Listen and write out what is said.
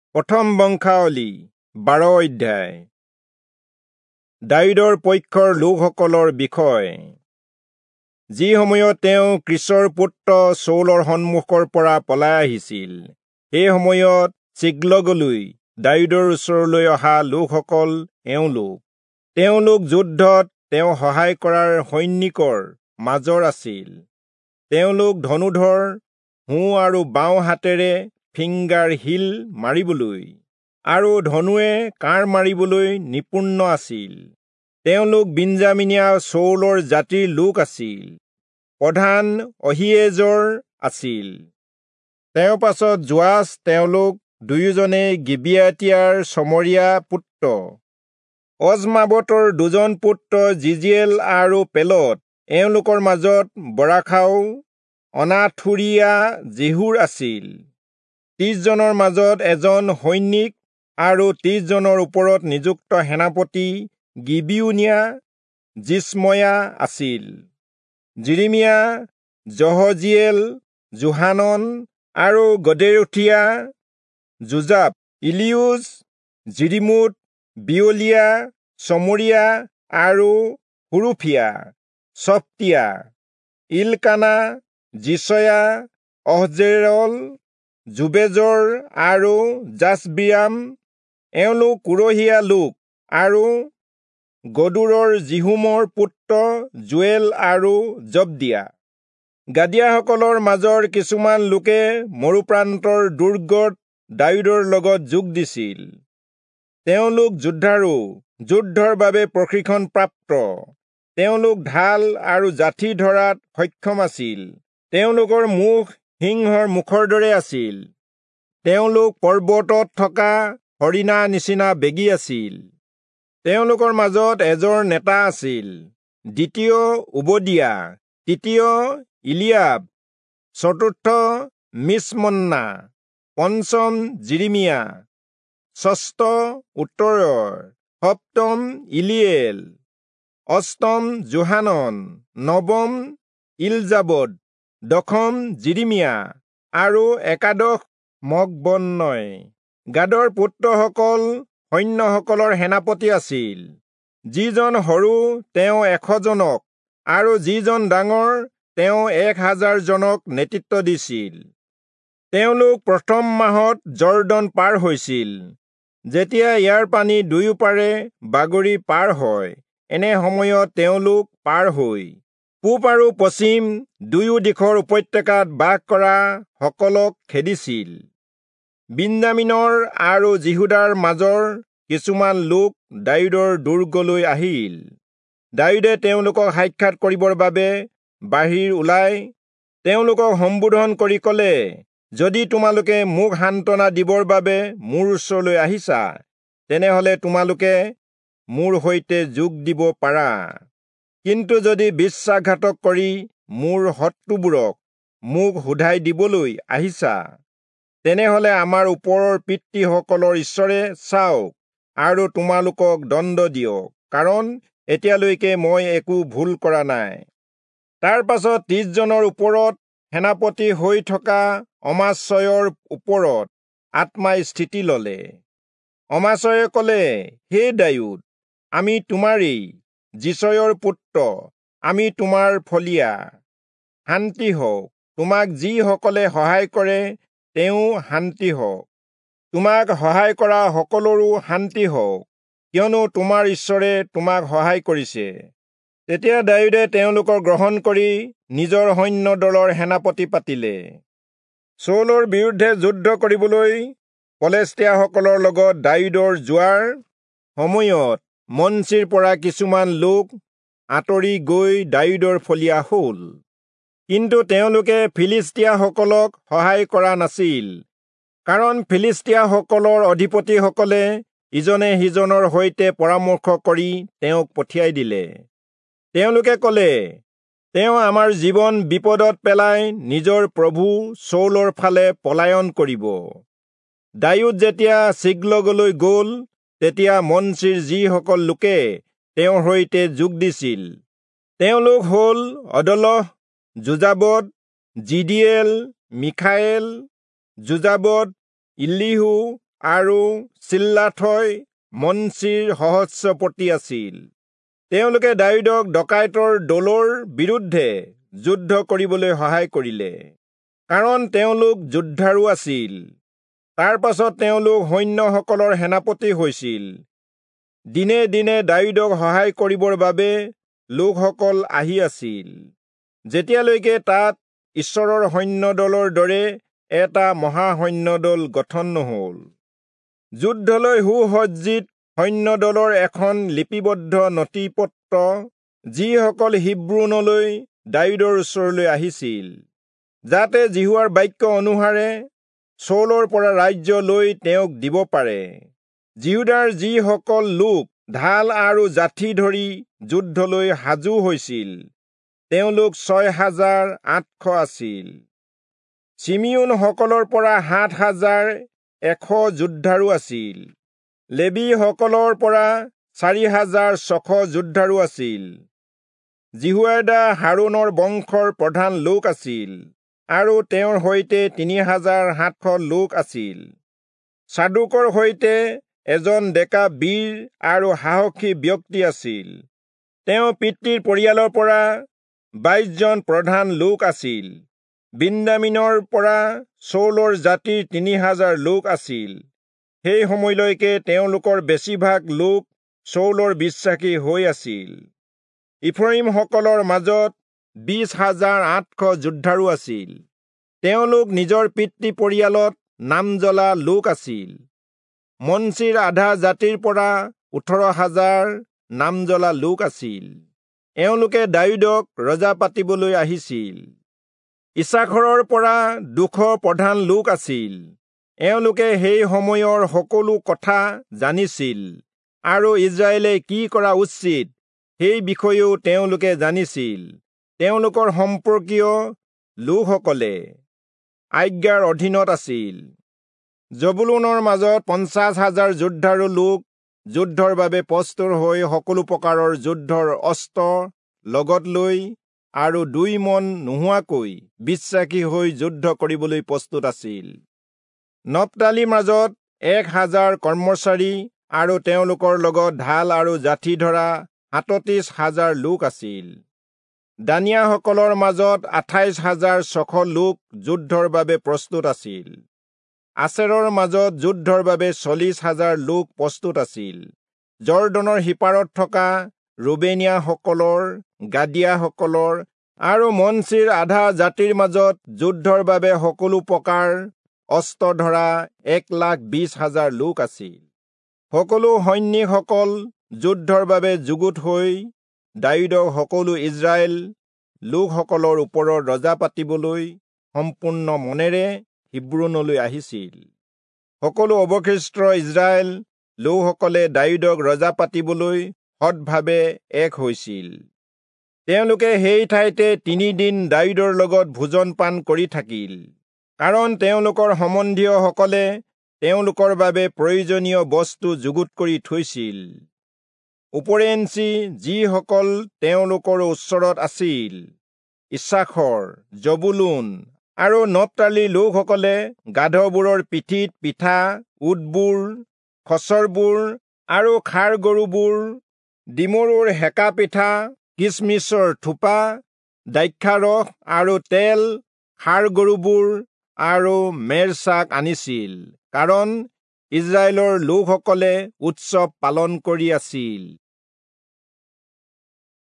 প্ৰথম বংশাৱলী 12 অধ্যায়। দাউদৰ পক্ষৰ লোকসকলৰ বিষয়। যি সময়ত তেওঁ কিছৰ পুত্ৰ চৌলৰ সন্মুখৰ পৰা পলাই আহিছিল, সেই সময়ত চিকলগলৈ দাউদৰ ওচৰলৈ অহা লোকসকল তেওঁলোক যুদ্ধত তেওঁ সহায় কৰাৰ সৈনিকৰ মাজৰ আছিল। তেওঁলোক ধনুধৰ, সোঁ আৰু বাওঁ হাতেৰে ফিংগাৰ হিল মাৰিবলৈ আৰু ধনুৱে কাঁড় মাৰিবলৈ নিপুণ আছিল। তেওঁলোক বিঞ্জামিনীয়া চৌলৰ জাতিৰ লোক আছিল। প্ৰধান অহিয়েজৰ আছিল। তেওঁৰ পাছত যোৱাছ। তেওঁলোক দুয়োজনেই গিবিয়াতিয়াৰ চমৰীয়া পুত্ৰ। অজমাৱতৰ দুজন পুত্ৰ জিজিয়েল আৰু পেলত। এওঁলোকৰ মাজত বৰাখাও, অনাথুৰীয়া জেহুৰ আছিল। 30 জনৰ মাজত এজন সৈনিক আৰু 30 জনৰ ওপৰত নিযুক্ত সেনাপতি গিবিয়নীয়া জিছময়া আছিল। জিৰিমিয়া, জহজিয়েল, জোহানন আৰু গদেৰোথিয়া, জোজাব, ইলিউজ, জিৰিমুত, বিয়লিয়া, চমৰীয়া আৰু হুৰুফিয়া, ছফটিয়া, ইলকানা, জিছয়া, অহজেৰল, জুবেজৰ আৰু জাছবিয়াম। এওঁলোক কুৰহীয়া লোক আৰু গদুৰৰ জিহুমৰ পুত্ৰ জুৱেল আৰু জবদিয়া। গাদিয়াসকলৰ মাজৰ কিছুমান লোকে মৰুপ্ৰান্তৰ দুৰ্গত দাউদৰ লগত যোগ দিছিল। তেওঁলোক যোদ্ধাৰো, যুদ্ধৰ বাবে প্ৰশিক্ষণপ্ৰাপ্ত। তেওঁলোক ঢাল আৰু যাঠি ধৰাত সক্ষম আছিল। তেওঁলোকৰ মুখ সিংহৰ মুখৰ দৰে আছিল। তেওঁলোক পৰ্বতত থকা হৰিণা নিচিনা বেগী আছিল। তেওঁলোকৰ মাজত এজন নেতা আছিল। দ্বিতীয় ওবদিয়া, তৃতীয় ইলিয়াব, চতুৰ্থ মিছমন্না, পঞ্চম জিৰিমিয়া, ষষ্ঠ উত্তৰৰ, সপ্তম ইলিয়েল, অষ্টম জোহানন, নৱম ইলজাবদ, দশম জিৰিমিয়া আৰু একাদশ মকবন্নয়। গাদৰ পুত্ৰসকল সৈন্যসকলৰ সেনাপতি আছিল। যিজন সৰু তেওঁ 100 জনক আৰু যিজন ডাঙৰ তেওঁ 1000 জনক নেতৃত্ব দিছিল। তেওঁলোক প্ৰথম মাহত জৰ্দন পাৰ হৈছিল। যেতিয়া ইয়াৰ পানী দুয়োপাৰে বাগৰি পাৰ হয়, এনে সময়ত তেওঁলোক পাৰ হৈ পূব আৰু পশ্চিম দুয়ো দিশৰ উপত্যকাত বাস কৰা সকলক খেদিছিল। বিঞ্জামিনৰ আৰু জিহুদাৰ মাজৰ কিছুমান লোক দাউদৰ দুৰ্গলৈ আহিল। দাউদে তেওঁলোকক সাক্ষাৎ কৰিবৰ বাবে বাহিৰ ওলাই তেওঁলোকক সম্বোধন কৰি ক'লে, যদি তোমালোকে মোক সান্তনা দিবৰ বাবে মোৰ ওচৰলৈ আহিছা, তেনেহলে তোমালোকে মোৰ সৈতে যোগ দিব পাৰা। কিন্তু যদি বিশ্বাসঘাতক কৰি মোৰ শত্ৰুবোৰক মোক সোধাই দিবলৈ আহিছা, তেনেহলে আমাৰ ওপৰৰ পিতৃসকলৰ ঈশ্বৰে চাওক আৰু তোমালোকক দণ্ড দিয়ক, কাৰণ এতিয়ালৈকে মই একো ভুল কৰা নাই। তাৰ পাছত 30 জনৰ ওপৰত সেনাপতি হৈ থকা অমাচ্ছয়ৰ ওপৰত আত্মাই স্থিতি ললে। অমাচ্ছয়ে ক'লে, হে দাউদ, আমি তোমাৰেই, জিছয়ৰ পুত্ৰ, আমি তোমাৰ ফলীয়া। শান্তি হওক, তোমাক যিসকলে সহায় কৰে তেওঁ শান্তি হওক। তোমাক সহায় কৰা সকলৰো শান্তি হওক, কিয়নো তোমাৰ ঈশ্বৰে তোমাক সহায় কৰিছে। তেতিয়া দাউদে তেওঁলোকক গ্ৰহণ কৰি নিজৰ সৈন্য দলৰ সেনাপতি পাতিলে। চৌলৰ বিৰুদ্ধে যুদ্ধ কৰিবলৈ পলেষ্টিয়াসকলৰ লগত দাউদৰ যোৱাৰ সময়ত মনচিৰ পৰা কিছুমান লোক আঁতৰি গৈ দাউদৰ ফলীয়া হ'ল। কিন্তু তেওঁলোকে ফিলিষ্টিয়াসকলক সহায় কৰা নাছিল, কাৰণ ফিলিষ্টিয়াসকলৰ অধিপতিসকলে ইজনে সিজনৰ সৈতে পৰামৰ্শ কৰি তেওঁক পঠিয়াই দিলে। তেওঁলোকে ক'লে, তেওঁ আমাৰ জীৱন বিপদত পেলাই নিজৰ প্ৰভু চৌলৰ ফালে পলায়ন কৰিব। দাউদ যেতিয়া চিকলগলৈ গ'ল, তেতিয়া মনচিৰ যিসকল লোকে তেওঁৰ সৈতে যোগ দিছিল, তেওঁলোক হ'ল অদলহ, জোজাবদ, জিদিয়েল, মিখায়েল, জোজাবদ, ইলিহু, আৰু চিল্লাথই মনচিৰ সহস্ৰপতি আছিল। তেওঁলোকে দাৱীদক ডকাইতৰ দলৰ বিৰুদ্ধে যুদ্ধ কৰিবলৈ সহায় কৰিলে, কাৰণ তেওঁলোক যোদ্ধাৰু আছিল। তাৰ পাছত তেওঁলোক সৈন্যসকলৰ সেনাপতি হৈছিল। দিনে দিনে দাৱীদক সহায় কৰিবৰ বাবে লোকসকল আহি আছিল, যেতিয়ালৈকে তাত ঈশ্বৰৰ সৈন্যদলৰ দৰে এটা মহাসৈন্যদল গঠন নহল। যুদ্ধলৈ সুসজ্জিত সৈন্যদলৰ এখন লিপিবদ্ধ নথিপত্ৰ যিসকল হিব্ৰোনলৈ দাৱীদৰ ওচৰলৈ আহিছিল, যাতে জিহুৱাৰ বাক্য অনুসাৰে চৌলৰ পৰা ৰাজ্য লৈ তেওঁক দিব পাৰে। জিহুদাৰ যিসকল লোক ঢাল আৰু যাঠি ধৰি যুদ্ধলৈ সাজু হৈছিল, তেওঁলোক 6,800 আছিল। চিমিয়নসকলৰ পৰা 7,100 যোদ্ধাৰু আছিল। লেবীসকলৰ পৰা 4,600 যোদ্ধাৰু আছিল। জিহুৱাদা হাৰুনৰ বংশৰ প্ৰধান লোক আছিল, আৰু তেওঁৰ সৈতে 3,700 লোক আছিল। চাদুকৰ সৈতে এজন ডেকা বীৰ আৰু সাহসী ব্যক্তি আছিল। তেওঁ পিতৃৰ পৰিয়ালৰ পৰা 22 জন প্ৰধান লোক আছিল। বিন্যামিনৰ পৰা চৌলৰ জাতিৰ 3,000 লোক আছিল। সেই সময়লৈকে তেওঁলোকৰ বেছিভাগ লোক চৌলৰ বিশ্বাসী হৈ আছিল। ইফ্ৰাইমসকলৰ মাজত 20,800 যোদ্ধাৰু আছিল। তেওঁলোক নিজৰ পিতৃ পৰিয়ালত নামজ্বলা লোক আছিল। মনচিৰ আধা জাতিৰ পৰা 18,000 নামজ্বলা লোক আছিল। এওঁলোকে দাৱীদক ৰজা পাতিবলৈ আহিছিল। ইছাখৰৰ পৰা 200 প্ৰধান লোক আছিল। এওঁলোকে সেই সময়ৰ সকলো কথা জানিছিল, আৰু ইজৰাইলে কি কৰা উচিত সেই বিষয়েও তেওঁলোকে জানিছিল। তেওঁলোকৰ সম্পৰ্কীয় লোকসকলে আজ্ঞাৰ অধীনত আছিল। জবুলুনৰ মাজত 50,000 যোদ্ধাৰু লোক যুদ্ধৰ বাবে প্ৰস্তুত হৈ সকলো প্ৰকাৰৰ যুদ্ধৰ অস্ত্ৰ লগত লৈ আৰু 2 মন নোহোৱাকৈ বিশ্বাসী হৈ যুদ্ধ কৰিবলৈ প্ৰস্তুত আছিল। নপ্তালিৰ মাজত 1,000 কৰ্মচাৰী আৰু তেওঁলোকৰ লগত ঢাল আৰু যাঠি ধৰা 37,000 লোক আছিল। দানিয়াসকলৰ মাজত 28,600 লোক যুদ্ধৰ বাবে প্ৰস্তুত আছিল। আছেৰৰ মাজত যুদ্ধৰ বাবে 40,000 লোক প্ৰস্তুত আছিল। জৰ্দনৰ সিপাৰত থকা ৰুবেনিয়াসকলৰ, গাদিয়াসকলৰ আৰু মনচিৰ আধা জাতিৰ মাজত যুদ্ধৰ বাবে সকলো প্ৰকাৰ অস্ত্ৰ ধৰা 1,20,000 লোক আছিল। সকলো সৈনিকসকল যুদ্ধৰ বাবে যুগুত হৈ দাৱীদক সকলো ইজৰাইল লোকসকলৰ ওপৰত ৰজা পাতিবলৈ সম্পূৰ্ণ মনেৰে হিব্ৰোনলৈ আহিছিল। সকলো অৱশিষ্ট ইজৰাইল লোকসকলে দাৱীদক ৰজা পাতিবলৈ সৎভাৱে এক হৈছিল। তেওঁলোকে সেই ঠাইতে 3 দিন দাৱীদৰ লগত ভোজন পান কৰি থাকিল, কাৰণ তেওঁলোকৰ সম্বন্ধীয়সকলে তেওঁলোকৰ বাবে প্ৰয়োজনীয় বস্তু যুগুত কৰি থৈছিল। ওপৰেঞ্চি যিসকল তেওঁলোকৰ ওচৰত আছিল, ইছাখৰ, জবুলুন আৰু নপ্তালিৰ লোকসকলে গাধবোৰৰ পিঠিত পিঠা, উটবোৰ, খচ্চৰবোৰ আৰু ষাঁড় গৰুবোৰ, ডিমৰুৰ সেকা পিঠা, কিচমিচৰ থোপা, দ্ৰাক্ষাৰস আৰু তেল, ষাঁড় গৰুবোৰ আৰু মেৰচাক আনিছিল, কাৰণ ইজৰাইলৰ লোকসকলে উৎসৱ পালন কৰি আছিল।